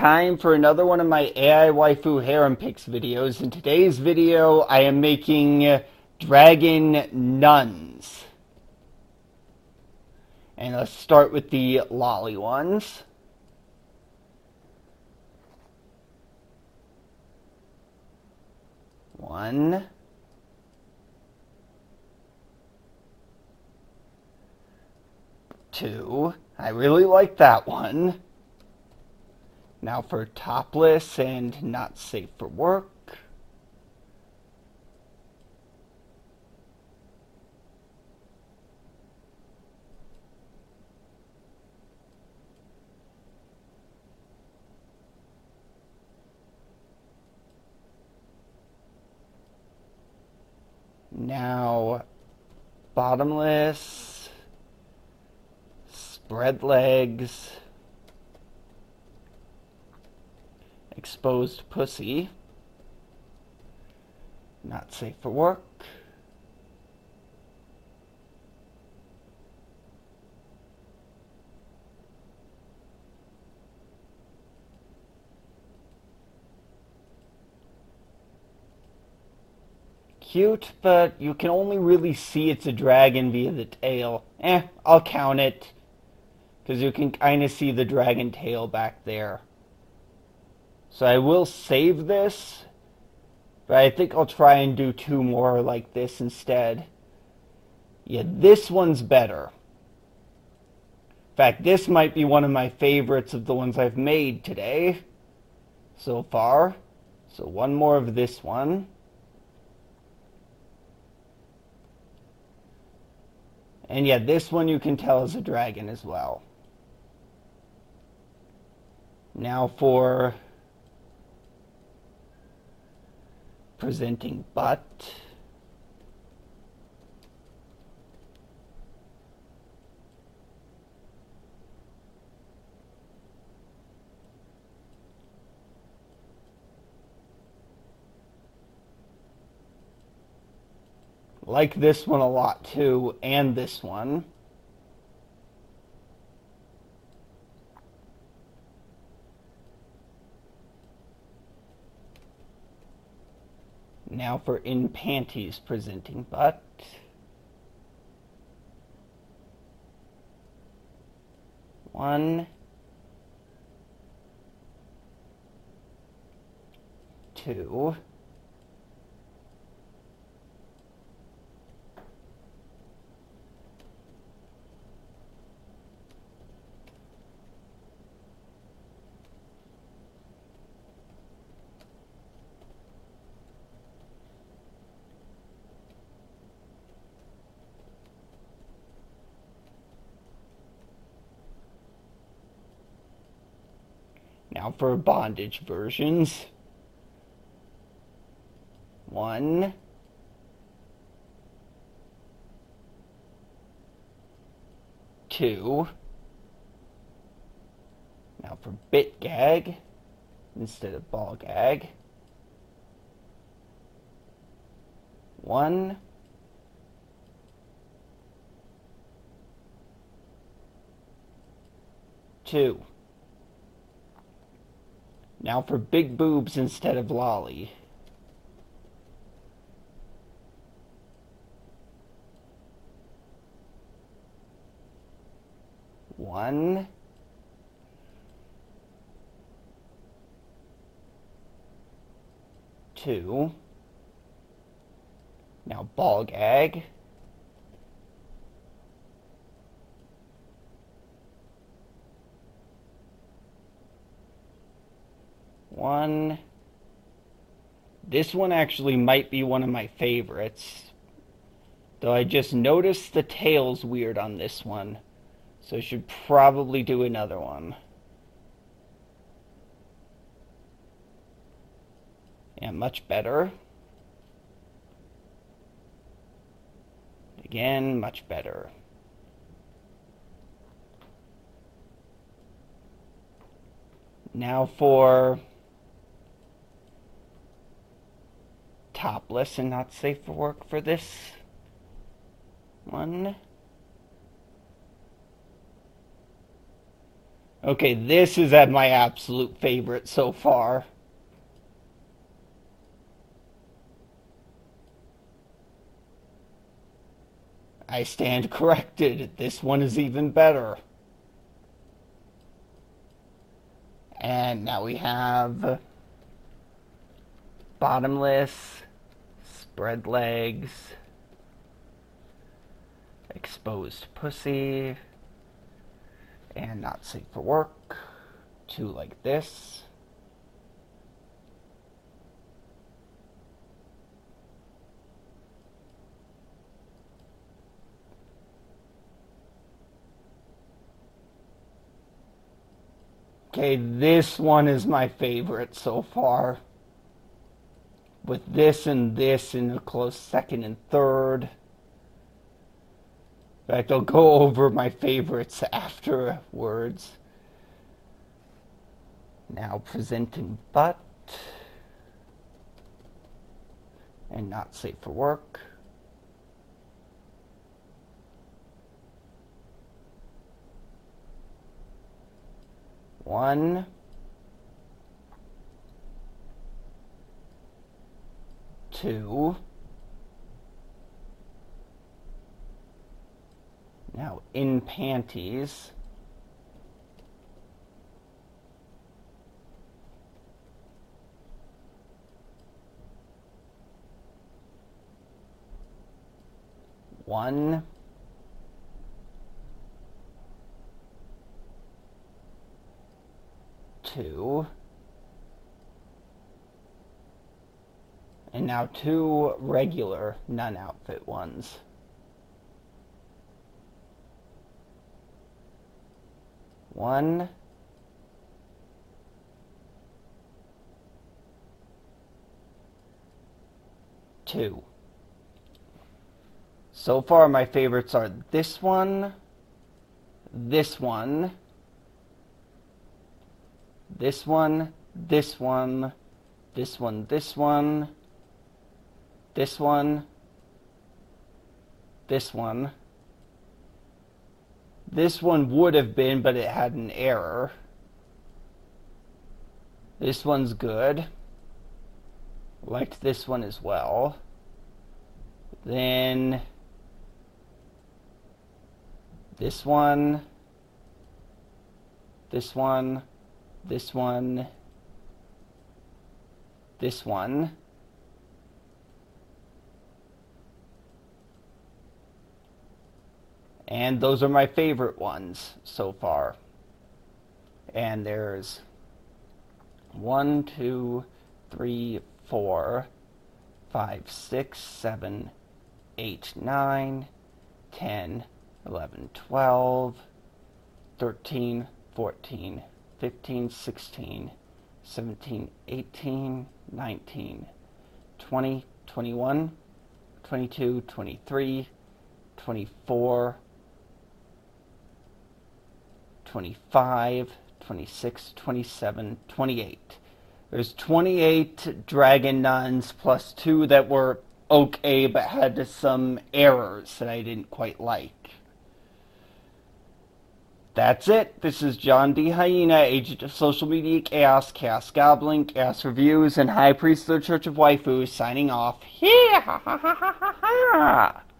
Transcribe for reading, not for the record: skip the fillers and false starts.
time for another one of my AI Waifu Harem Picks videos. In today's video, I am making dragon nuns. And let's start with the lolly ones. One. Two. I really like that one. Now for topless and not safe for work. Now bottomless, spread legs, exposed pussy, not safe for work. Cute, but you can only really see it's a dragon via the tail. I'll count it, because you can kind of see the dragon tail back there. So I will save this, but I think I'll try and do two more like this instead. Yeah, this one's better. In fact, this might be one of my favorites of the ones I've made today so far. So one more of this one. And yeah, this one you can tell is a dragon as well. Now for presenting butt. Like this one a lot too, and this one. Now for in panties presenting butt. One. Two. Now for bondage versions. One. Two. Now for bit gag instead of ball gag. One. Two. Now for big boobs instead of lolly. One. Two. Now ball gag. One. This one actually might be one of my favorites. Though I just noticed the tail's weird on this one. So I should probably do another one. Yeah, much better. Again, much better. Now for topless and not safe for work for this one. Okay, this is at my absolute favorite so far. I stand corrected. This one is even better. And now we have bottomless, spread legs, exposed pussy, and not safe for work. Two like this. Okay, this one is my favorite so far. With this and this in a close second and third. In fact, I'll go over my favorites afterwards. Now presenting butt. And not safe for work. One. Two. Now in panties. One. Two. And now two regular non-outfit ones. One. Two. So far my favorites are this one, this one, this one, this one, this one, this one, this one, this one. This one would have been, but it had an error. This one's good. Liked this one as well. Then this one, this one, this one, this one. And those are my favorite ones so far. And there's 1, 2, 3, 4, 5, 6, 7, 8, 9, 10, 11, 12, 13, 14, 15, 16, 17, 18, 19, 20, 21, 22, 23, 24, 25, 26, 27, 28. There's 28 dragon nuns plus 2 that were okay but had some errors that I didn't quite like. That's it. This is John D. Hyena, agent of social media chaos, chaos goblin, chaos reviews, and high priest of the Church of Waifu, signing off. Yeah!